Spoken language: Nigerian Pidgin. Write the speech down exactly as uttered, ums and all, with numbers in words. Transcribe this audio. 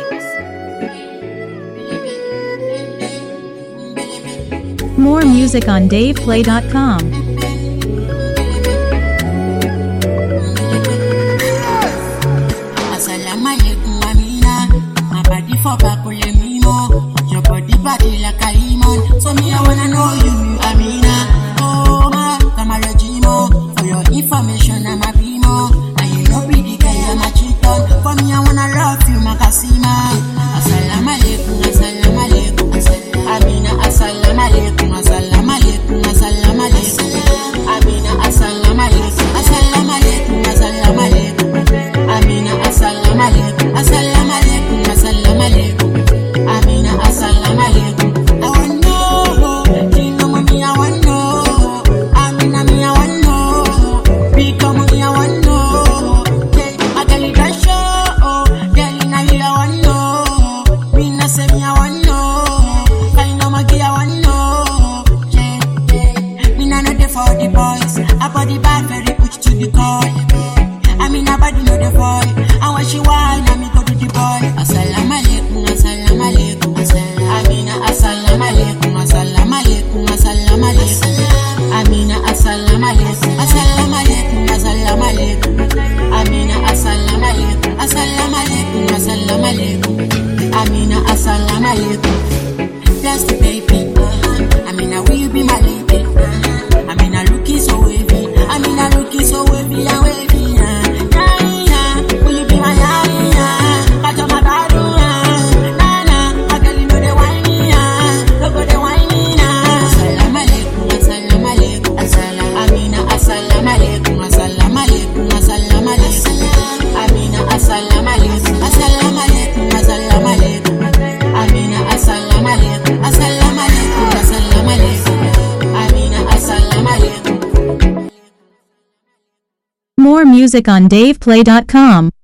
More music on dave play dot com. Assalamu alaikum Amina, my body for bakule mimo, your body body like a lemon. So me I wanna know you, Amina. Oh ma, come a regimo. For your information I'm a primo, and you know be the guy I'm a cheaton. For me I wanna love you, Makasima. Assalamu alaikum, assalamu alaikum, Amina. Assalamu alaikum, assalamu alaikum, assalamu alaikum, Amina. Assalamu alaikum, assalamu alaikum, assalamu alaikum, Amina. Assalamu alaikum, assalamu alaikum, assalamu alaikum, Amina. Assalamu alaikum. I want know, you know me, I want know, Amina, me, I want know, become me, I want know, I tell you that show, girl, now you I want know, me not say me, I want know, I know my girl, I want know, yeah, yeah, me not know the for the boys, I body bad, very push to the core, I mean, I body know the boy, and when she whine, I me go to the boy. Assalamu alaikum, assalamu alaikum, Amina. Assalamu alaikum, assalamu alaikum, assalamu alaikum, Amina. Assalamu alaikum, assalamu alaikum, assalamu alaikum, Amina. Assalamu alaikum, assalamu alaikum, assalamu alaikum, Amina. Assalamu alaikum. That's the baby, uh-huh. Amina, will you be my lady? Uh-huh. Amina, looking so wavy, Amina, looking so wavy and wavy, uh. More music on dave play dot com.